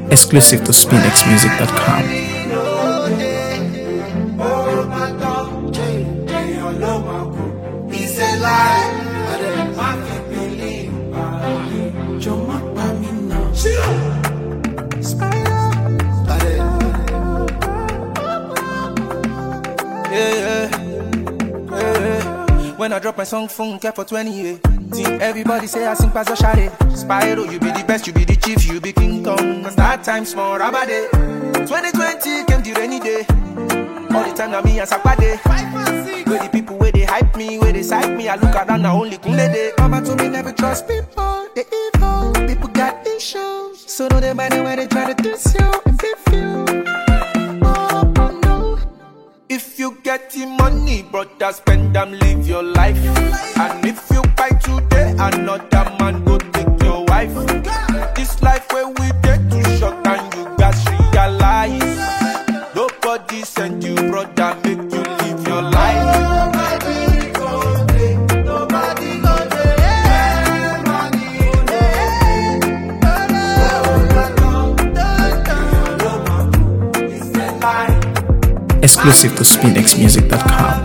Exclusive to SpinXmusic.com. When I drop my song, phone kept for 20 years. Everybody say I sing past the shade. Spyro, you be the best, you be the chief, you be King Kong. Cause that time small, rabade. 2020 came the rainy day. All the time now me and Sakpade. Where the people where they hype me, where they side me, I look around now only Kunle day. Mama told me never trust people, they evil. People got issues, so know they mind when they try to diss you and beef you. Oh no. If you get the money, brother, spend them, live your life. And if you buy today, another man go take your wife. This life where we get too short and you guys realize. Nobody send you, brother, make you live your life. Nobody go there, nobody go there. Money there. It's the life. Exclusive to SpinXmusic.com.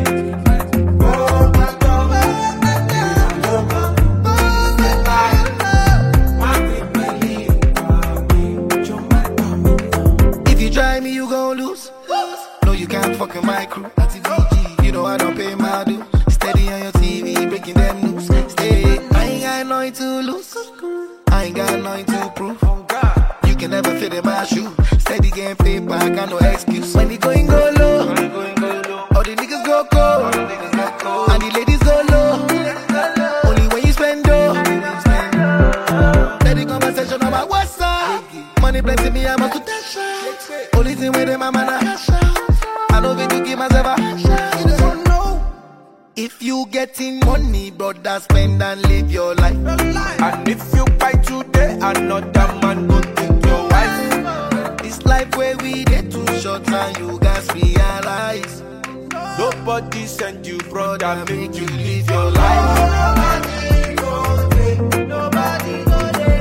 If you try me, you gon' lose. No, you can't fuck with my crew. You know I don't pay my dues. Steady on your TV, breaking them news. Stay, I ain't got nothing to lose. I ain't got nothing to prove. You can never fit in my shoe. Steady getting paper, I got no excuse. When the going go low, all the niggas go cold, and the ladies go low. Only when you spend dough. Steady conversation about what's up. Money plenty me, I must to dash out. Only thing with them, I'm an ash out. I love it to give myself a hash out. You don't know. If you getting money, brother, spend and live your life. And if you buy today, another man go take your wife. This life where we get too short and you guys realize. Nobody send you, brother, make you live your life. Nobody go there, nobody go there.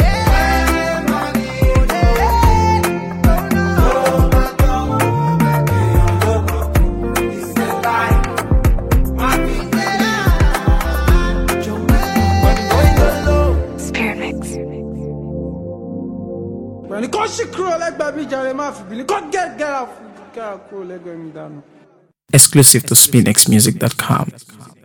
When you come she crawl like baby Jeremiah, you come get out, crawl like me down. Exclusive to SpinXmusic.com.